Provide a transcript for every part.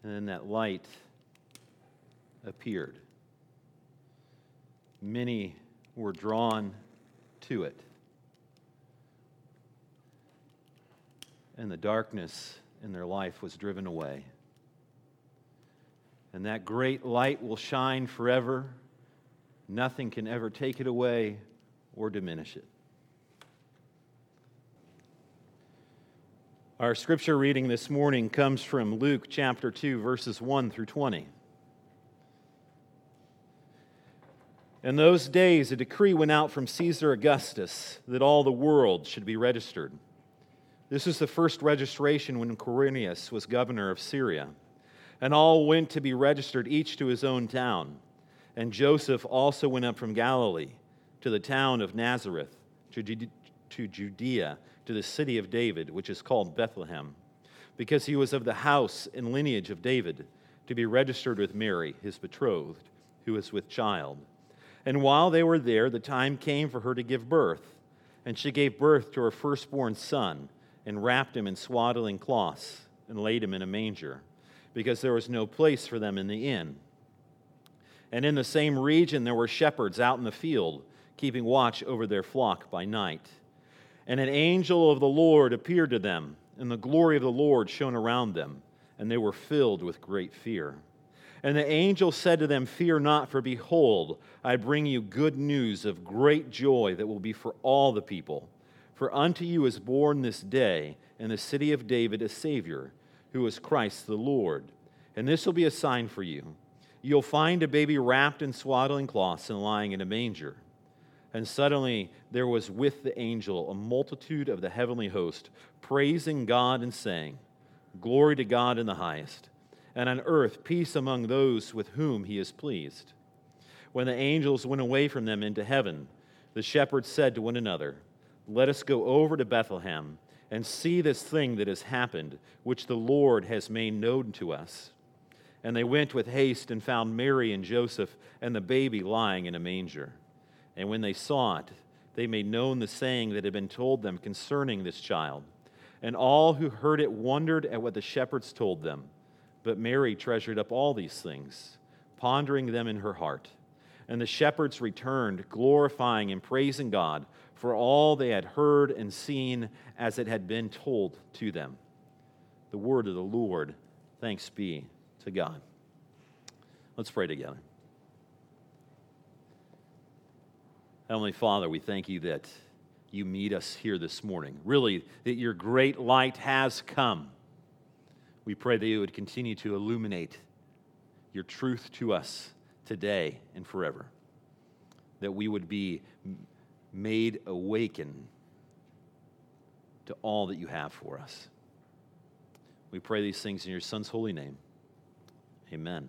And then that light appeared. Many were drawn to it. And the darkness in their life was driven away. And that great light will shine forever. Nothing can ever take it away or diminish it. Our scripture reading this morning comes from Luke chapter 2, verses 1 through 20. In those days, a decree went out from Caesar Augustus that all the world should be registered. This was the first registration when Quirinius was governor of Syria. And all went to be registered, each to his own town. And Joseph also went up from Galilee to the town of Nazareth, to Judea, to the city of David, which is called Bethlehem, because he was of the house and lineage of David, to be registered with Mary, his betrothed, who was with child. And while they were there, the time came for her to give birth. And she gave birth to her firstborn son, and wrapped him in swaddling cloths, and laid him in a manger, because there was no place for them in the inn. And in the same region there were shepherds out in the field, keeping watch over their flock by night. And an angel of the Lord appeared to them, and the glory of the Lord shone around them, and they were filled with great fear. And the angel said to them, "Fear not, for behold, I bring you good news of great joy that will be for all the people. For unto you is born this day in the city of David a Savior, who is Christ the Lord. And this will be a sign for you. You'll find a baby wrapped in swaddling cloths and lying in a manger." And suddenly there was with the angel a multitude of the heavenly host, praising God and saying, "Glory to God in the highest, and on earth peace among those with whom he is pleased." When the angels went away from them into heaven, the shepherds said to one another, "Let us go over to Bethlehem and see this thing that has happened, which the Lord has made known to us." And they went with haste and found Mary and Joseph and the baby lying in a manger. And when they saw it, they made known the saying that had been told them concerning this child. And all who heard it wondered at what the shepherds told them. But Mary treasured up all these things, pondering them in her heart. And the shepherds returned, glorifying and praising God for all they had heard and seen as it had been told to them. The word of the Lord. Thanks be to God. Let's pray together. Heavenly Father, we thank you that you meet us here this morning. Really, that your great light has come. We pray that you would continue to illuminate your truth to us today and forever. That we would be made awaken to all that you have for us. We pray these things in your Son's holy name. Amen.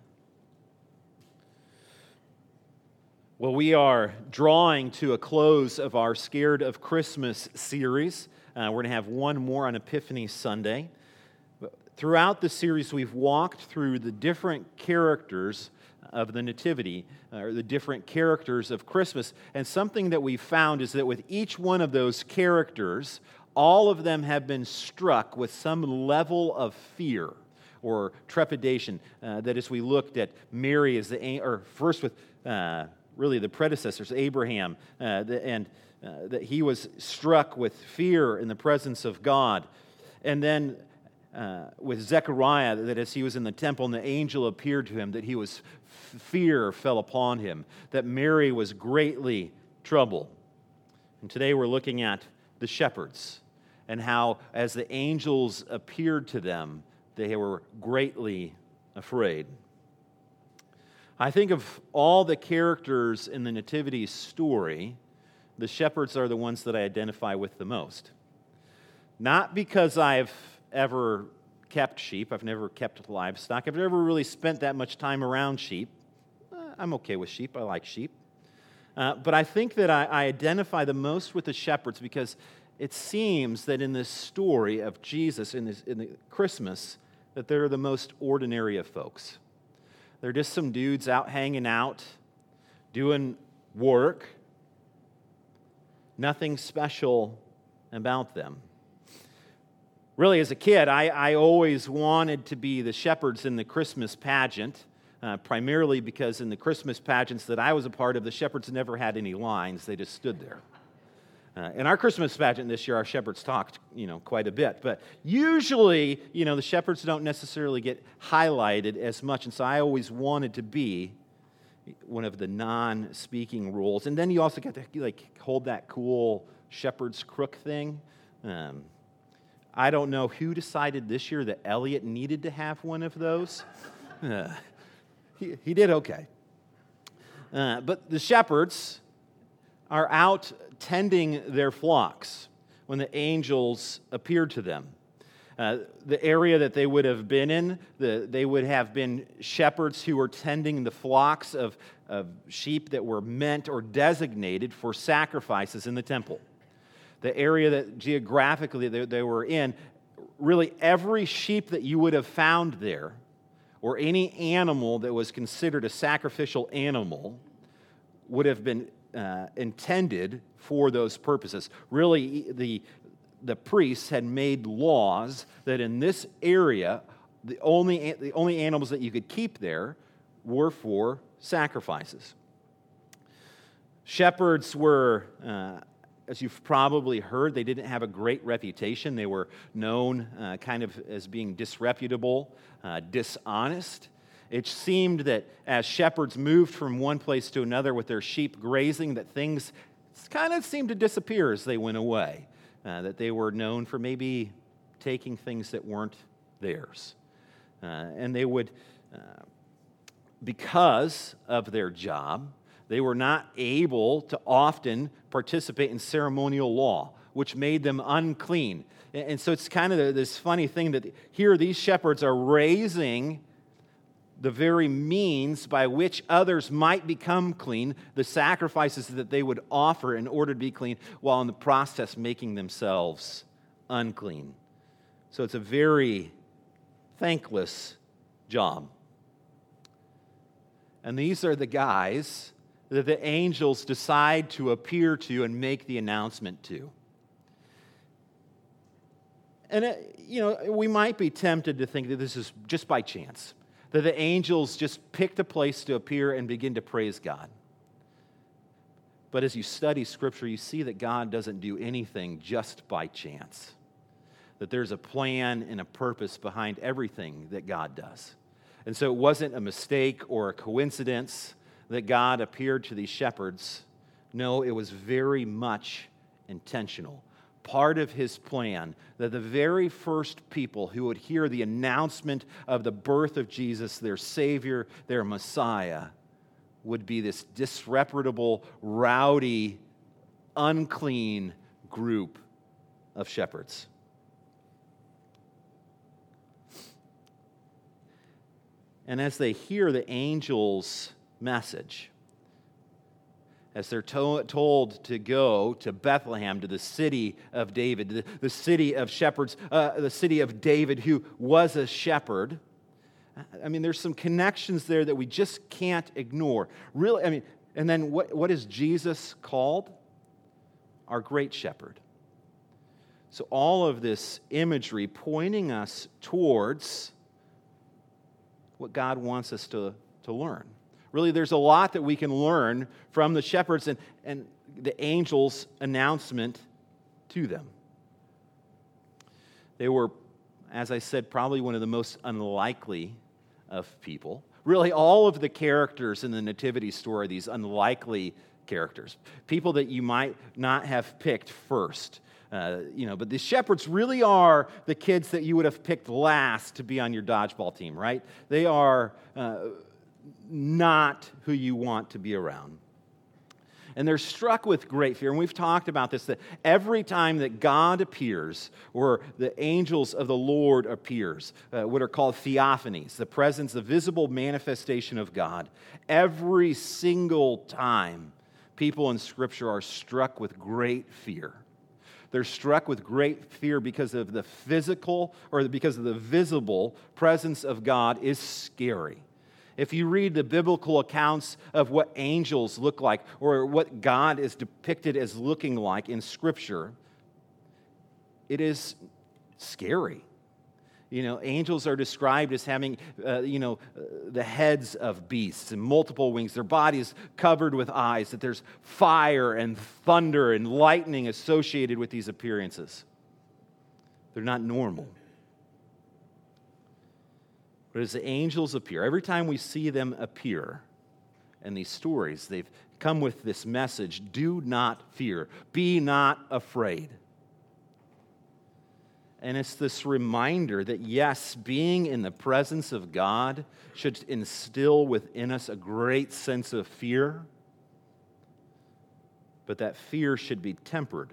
Well, we are drawing to a close of our Scared of Christmas series. We're going to have one more on Epiphany Sunday. Throughout the series, we've walked through the different characters of the Nativity, or the different characters of Christmas. And something that we've found is that with each one of those characters, all of them have been struck with some level of fear or trepidation. That as we looked at Mary as first with really the predecessors, Abraham, and that he was struck with fear in the presence of God. And then with Zechariah, that as he was in the temple and the angel appeared to him, that fear fell upon him, that Mary was greatly troubled. And today we're looking at the shepherds and how as the angels appeared to them, they were greatly afraid. I think of all the characters in the Nativity story, the shepherds are the ones that I identify with the most. Not because I've ever kept sheep, I've never kept livestock, I've never really spent that much time around sheep. I'm okay with sheep, I like sheep. But I think that I identify the most with the shepherds because it seems that in this story of Jesus, in the Christmas, that they're the most ordinary of folks. They're just some dudes out hanging out, doing work. Nothing special about them. Really, as a kid, I always wanted to be the shepherds in the Christmas pageant, primarily because in the Christmas pageants that I was a part of, the shepherds never had any lines. They just stood there. In our Christmas pageant this year, our shepherds talked, quite a bit. But usually, the shepherds don't necessarily get highlighted as much. And so I always wanted to be one of the non-speaking roles. And then you also get to hold that cool shepherd's crook thing. I don't know who decided this year that Elliot needed to have one of those. He did okay. But the shepherds are out tending their flocks when the angels appeared to them. The area that they would have been in, they would have been shepherds who were tending the flocks of sheep that were meant or designated for sacrifices in the temple. The area that geographically they were in, really every sheep that you would have found there, or any animal that was considered a sacrificial animal, would have been intended for those purposes. Really, the priests had made laws that in this area, the only animals that you could keep there were for sacrifices. Shepherds were, as you've probably heard, they didn't have a great reputation. They were known kind of as being disreputable, dishonest. It seemed that as shepherds moved from one place to another with their sheep grazing, that things kind of seemed to disappear as they went away, that they were known for maybe taking things that weren't theirs. And they would, because of their job, they were not able to often participate in ceremonial law, which made them unclean. And so it's kind of this funny thing that here these shepherds are raising the very means by which others might become clean, the sacrifices that they would offer in order to be clean, while in the process making themselves unclean. So it's a very thankless job. And these are the guys that the angels decide to appear to and make the announcement to. And, we might be tempted to think that this is just by chance, that the angels just picked a place to appear and begin to praise God. But as you study Scripture, you see that God doesn't do anything just by chance, that there's a plan and a purpose behind everything that God does. And so it wasn't a mistake or a coincidence that God appeared to these shepherds. No, it was very much intentional. Part of his plan, that the very first people who would hear the announcement of the birth of Jesus, their Savior, their Messiah, would be this disreputable, rowdy, unclean group of shepherds. And as they hear the angel's message, as they're told to go to Bethlehem, to the city of David, the city of shepherds, the city of David, who was a shepherd. I mean, there's some connections there that we just can't ignore. Really, and then what is Jesus called? Our great shepherd. So all of this imagery pointing us towards what God wants us to learn. Really, there's a lot that we can learn from the shepherds and the angel's announcement to them. They were, as I said, probably one of the most unlikely of people. Really, all of the characters in the nativity story are these unlikely characters, people that you might not have picked first. But the shepherds really are the kids that you would have picked last to be on your dodgeball team, right? They are not who you want to be around. And they're struck with great fear. And we've talked about this, that every time that God appears, or the angels of the Lord appears, what are called theophanies, the presence, the visible manifestation of God, every single time people in Scripture are struck with great fear. They're struck with great fear because of the physical, or because of the visible presence of God is scary. If you read the biblical accounts of what angels look like, or what God is depicted as looking like in Scripture, it is scary. Angels are described as having, the heads of beasts and multiple wings, their bodies covered with eyes, that there's fire and thunder and lightning associated with these appearances. They're not normal. But as the angels appear, every time we see them appear in these stories, they've come with this message: do not fear, be not afraid. And it's this reminder that, yes, being in the presence of God should instill within us a great sense of fear, but that fear should be tempered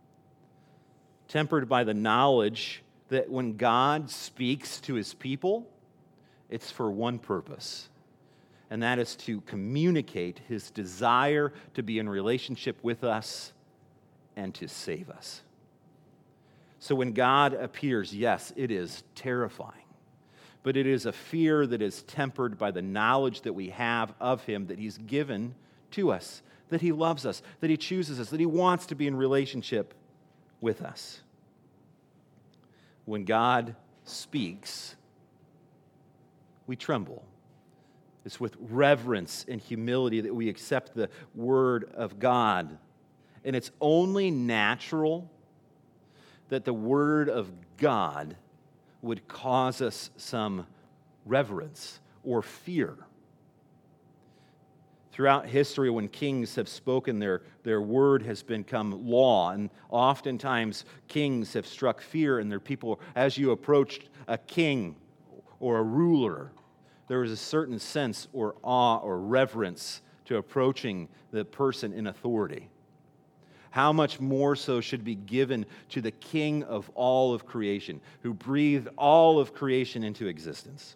by the knowledge that when God speaks to his people, it's for one purpose, and that is to communicate his desire to be in relationship with us and to save us. So when God appears, yes, it is terrifying, but it is a fear that is tempered by the knowledge that we have of him, that he's given to us, that he loves us, that he chooses us, that he wants to be in relationship with us. When God speaks, we tremble. It's with reverence and humility that we accept the word of God. And it's only natural that the word of God would cause us some reverence or fear. Throughout history, when kings have spoken, their word has become law, and oftentimes kings have struck fear in their people. As you approached a king or a ruler, there was a certain sense or awe or reverence to approaching the person in authority. How much more so should be given to the King of all of creation, who breathed all of creation into existence.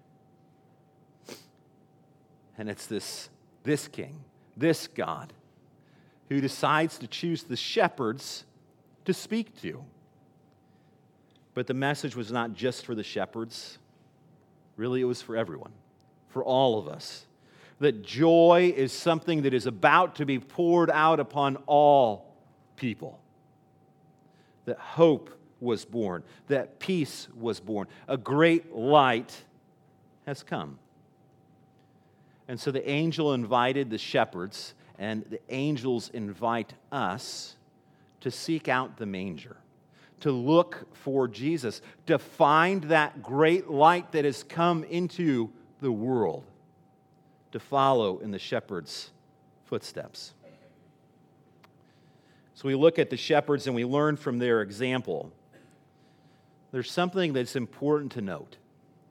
And it's this King, this God, who decides to choose the shepherds to speak to. But the message was not just for the shepherds. Really, it was for everyone, for all of us. That joy is something that is about to be poured out upon all people. That hope was born, that peace was born. A great light has come. And so the angel invited the shepherds, and the angels invite us to seek out the manger, to look for Jesus, to find that great light that has come into the world, to follow in the shepherds' footsteps. So we look at the shepherds and we learn from their example. There's something that's important to note,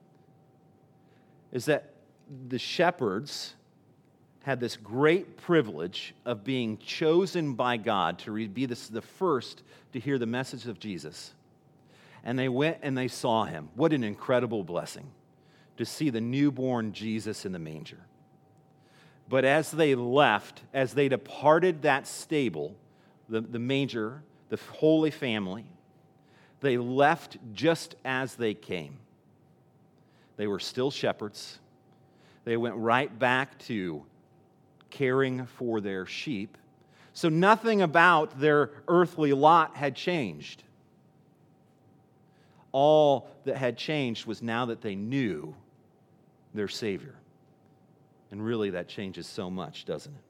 is that the shepherds had this great privilege of being chosen by God to be the first to hear the message of Jesus. And they went and they saw him. What an incredible blessing to see the newborn Jesus in the manger. But as they left, as they departed that stable, the manger, the Holy Family, they left just as they came. They were still shepherds. They went right back to caring for their sheep. So nothing about their earthly lot had changed. All that had changed was now that they knew their Savior. And really, that changes so much, doesn't it?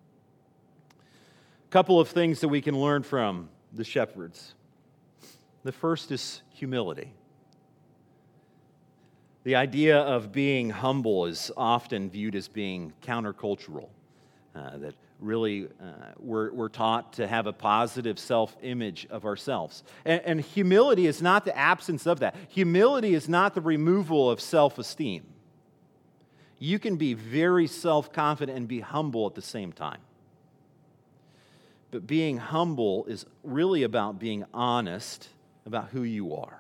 A couple of things that we can learn from the shepherds. The first is humility. The idea of being humble is often viewed as being countercultural. That really we're taught to have a positive self-image of ourselves. And humility is not the absence of that. Humility is not the removal of self-esteem. You can be very self-confident and be humble at the same time. But being humble is really about being honest about who you are.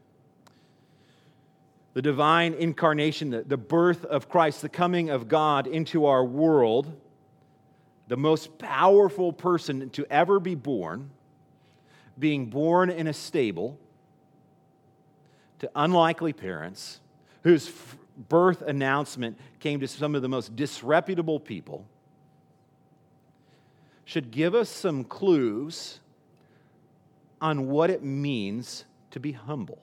The divine incarnation, the birth of Christ, the coming of God into our world, the most powerful person to ever be born, being born in a stable to unlikely parents, whose birth announcement came to some of the most disreputable people, should give us some clues on what it means to be humble.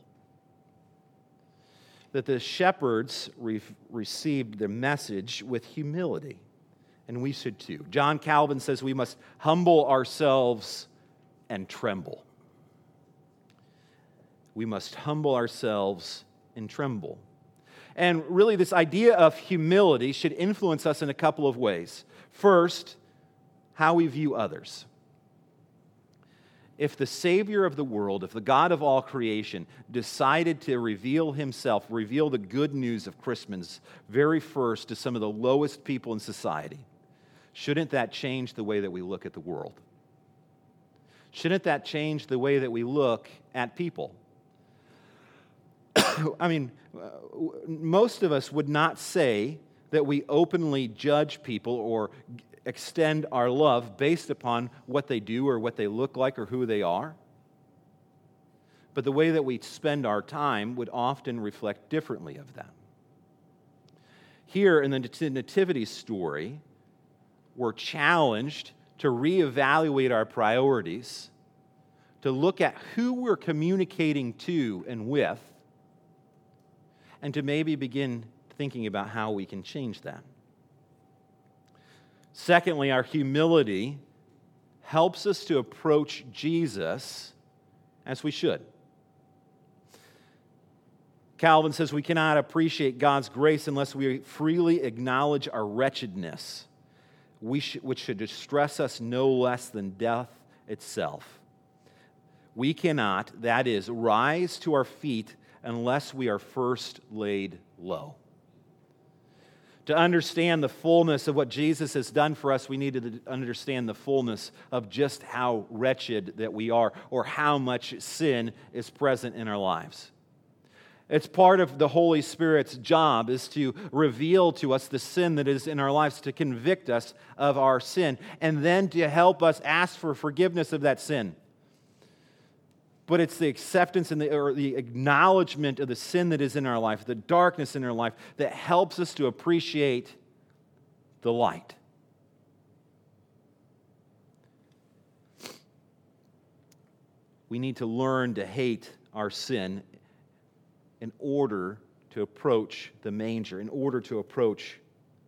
That the shepherds received the message with humility, and we should too. John Calvin says we must humble ourselves and tremble. We must humble ourselves and tremble. And really, this idea of humility should influence us in a couple of ways. First, how we view others. If the Savior of the world, if the God of all creation decided to reveal himself, reveal the good news of Christmas very first to some of the lowest people in society, shouldn't that change the way that we look at the world? Shouldn't that change the way that we look at people? I mean, most of us would not say that we openly judge people or extend our love based upon what they do or what they look like or who they are. But the way that we spend our time would often reflect differently of them. Here in the Nativity story, we're challenged to reevaluate our priorities, to look at who we're communicating to and with, and to maybe begin thinking about how we can change that. Secondly, our humility helps us to approach Jesus as we should. Calvin says we cannot appreciate God's grace unless we freely acknowledge our wretchedness, which should distress us no less than death itself. We cannot, that is, rise to our feet unless we are first laid low. To understand the fullness of what Jesus has done for us, we need to understand the fullness of just how wretched that we are, or how much sin is present in our lives. It's part of the Holy Spirit's job is to reveal to us the sin that is in our lives, to convict us of our sin, and then to help us ask for forgiveness of that sin. But it's the acceptance and the acknowledgement of the sin that is in our life, the darkness in our life, that helps us to appreciate the light. We need to learn to hate our sin in order to approach the manger, in order to approach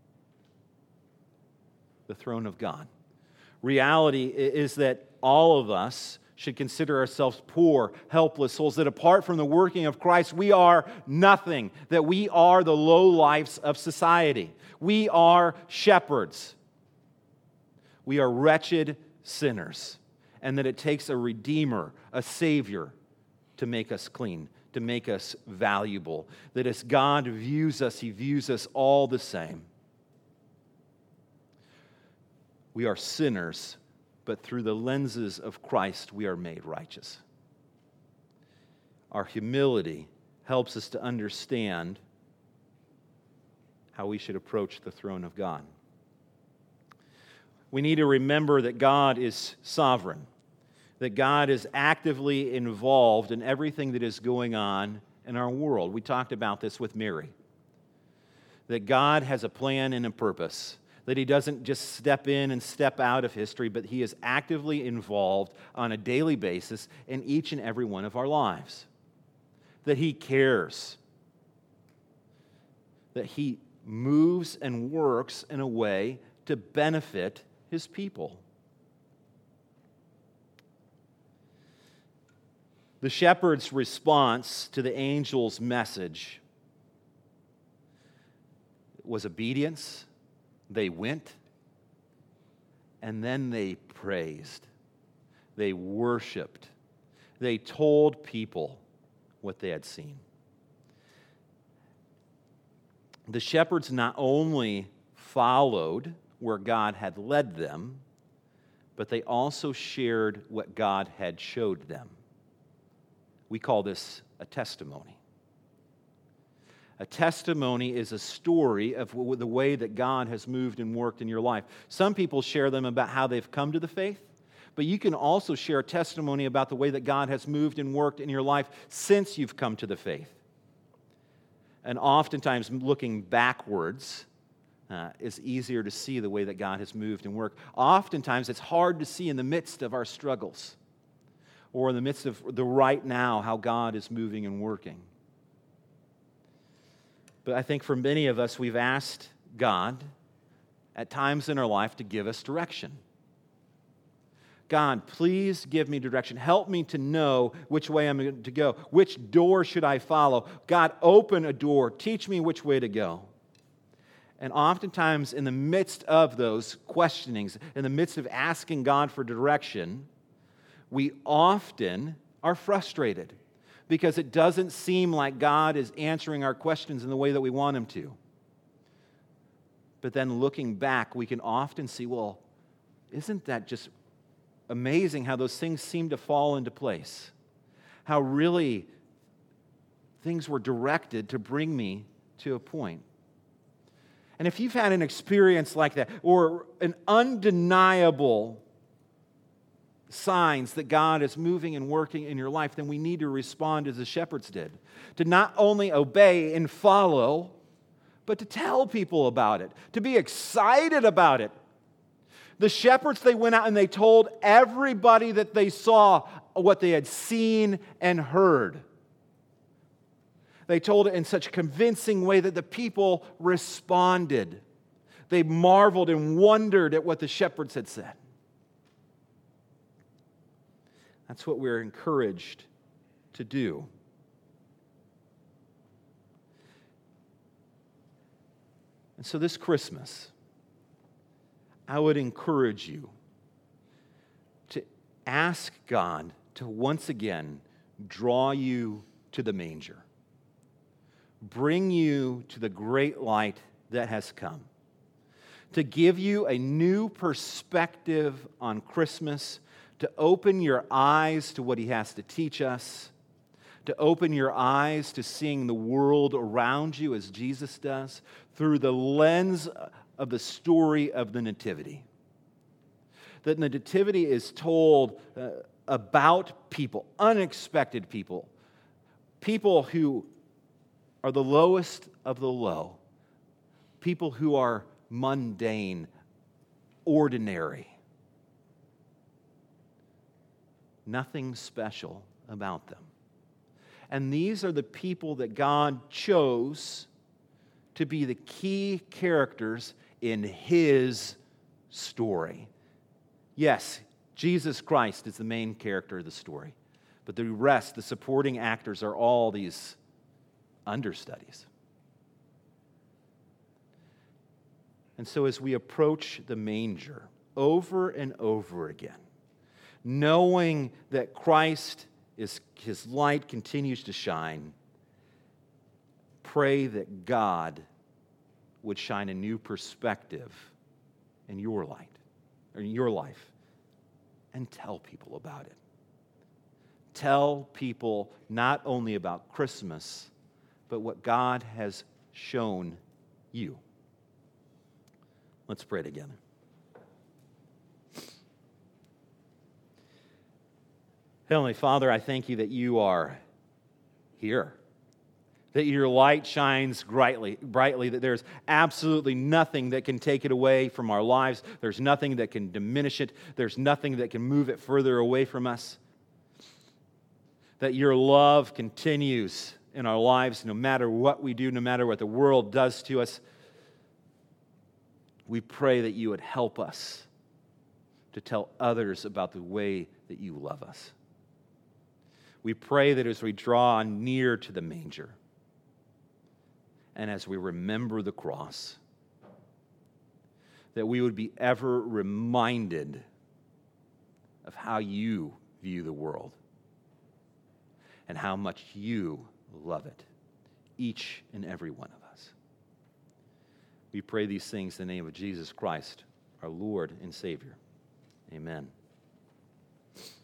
the throne of God. Reality is that all of us should consider ourselves poor, helpless souls, that apart from the working of Christ, we are nothing, that we are the lowlifes of society. We are shepherds. We are wretched sinners, and that it takes a Redeemer, a Savior, to make us clean, to make us valuable. That as God views us, He views us all the same. We are sinners, but through the lenses of Christ, we are made righteous. Our humility helps us to understand how we should approach the throne of God. We need to remember that God is sovereign, that God is actively involved in everything that is going on in our world. We talked about this with Mary, that God has a plan and a purpose, that He doesn't just step in and step out of history, but He is actively involved on a daily basis in each and every one of our lives. That He cares. That He moves and works in a way to benefit His people. The shepherd's response to the angel's message was obedience. They went, and then they praised. They worshiped. They told people what they had seen. The shepherds not only followed where God had led them, but they also shared what God had showed them. We call this a testimony. A testimony is a story of the way that God has moved and worked in your life. Some people share them about how they've come to the faith, but you can also share a testimony about the way that God has moved and worked in your life since you've come to the faith. And oftentimes, looking backwards is easier to see the way that God has moved and worked. Oftentimes, it's hard to see in the midst of our struggles. or in the midst of the right now, how God is moving and working. But I think for many of us, we've asked God at times in our life to give us direction. God, please give me direction. Help me to know which way I'm going to go. Which door should I follow? God, open a door. Teach me which way to go. And oftentimes, in the midst of those questionings, in the midst of asking God for direction, we often are frustrated because it doesn't seem like God is answering our questions in the way that we want Him to. But then looking back, we can often see, well, isn't that just amazing how those things seem to fall into place? How really things were directed to bring me to a point. And if you've had an experience like that, or an undeniable signs that God is moving and working in your life, then we need to respond as the shepherds did. To not only obey and follow, but to tell people about it, to be excited about it. The shepherds, they went out and they told everybody that they saw what they had seen and heard. They told it in such a convincing way that the people responded. They marveled and wondered at what the shepherds had said. That's what we're encouraged to do. And so this Christmas, I would encourage you to ask God to once again draw you to the manger, bring you to the great light that has come, to give you a new perspective on Christmas, to open your eyes to what He has to teach us, to open your eyes to seeing the world around you as Jesus does through the lens of the story of the Nativity. That the Nativity is told about people, unexpected people, people who are the lowest of the low, people who are mundane, ordinary. Nothing special about them. And these are the people that God chose to be the key characters in His story. Yes, Jesus Christ is the main character of the story, but the rest, the supporting actors, are all these understudies. And so as we approach the manger over and over again, knowing that Christ is, His light continues to shine, pray that God would shine a new perspective in your light, or in your life, and tell people about it. Tell people not only about Christmas, but what God has shown you. Let's pray together. Heavenly Father, I thank You that You are here, that Your light shines brightly, that there's absolutely nothing that can take it away from our lives. There's nothing that can diminish it. There's nothing that can move it further away from us. That Your love continues in our lives no matter what we do, no matter what the world does to us. We pray that You would help us to tell others about the way that You love us. We pray that as we draw near to the manger and as we remember the cross, that we would be ever reminded of how You view the world and how much You love it, each and every one of us. We pray these things in the name of Jesus Christ, our Lord and Savior. Amen.